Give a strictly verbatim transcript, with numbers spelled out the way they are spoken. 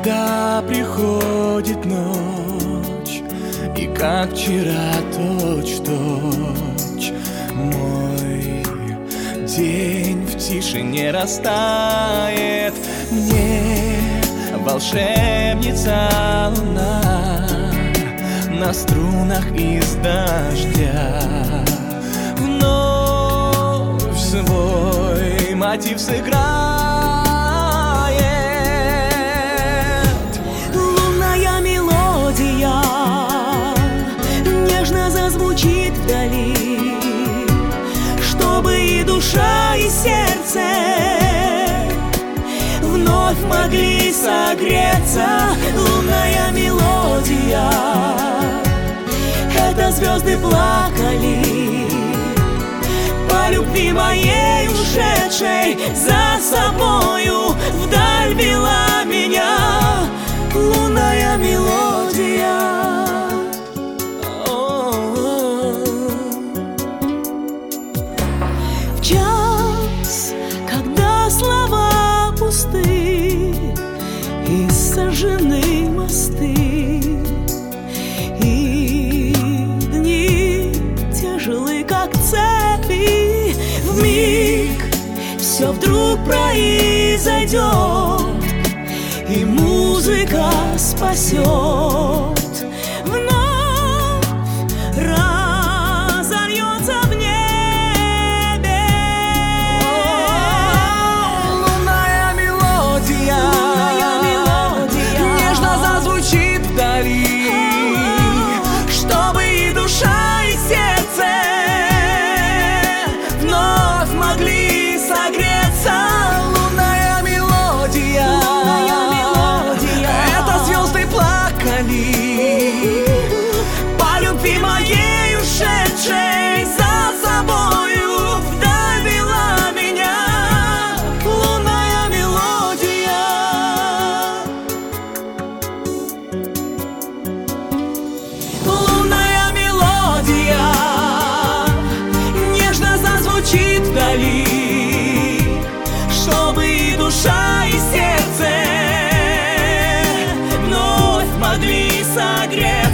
Когда приходит ночь, и как вчера точь-в-точь мой день в тишине растает, мне волшебница луна на струнах из дождя вновь свой мотив сыграет. Лунная мелодия нежно зазвучит вдали, чтобы и душа, и сердце вновь могли согреться. Лунная мелодия — это звезды плакали по любви моей ушедшей, за собою вдаль вела меня лунная мелодия. В час, когда слова пусты и сожжены мосты, и дни тяжелы, как цепи, вмиг все вдруг произойдет, и музыка спасет. Вновь разольется в небе Лунная мелодия, лунная мелодия нежно зазвучит вдали, чтобы и душа, и сердце вновь могли согреться. Лунная мелодия, лунная мелодия — это звезды плакали по любви моей ушедшей, за собою вдаль вела меня лунная мелодия. Лунная мелодия нежно зазвучит вдали, чтобы и душа, и сердце вновь могли согреться.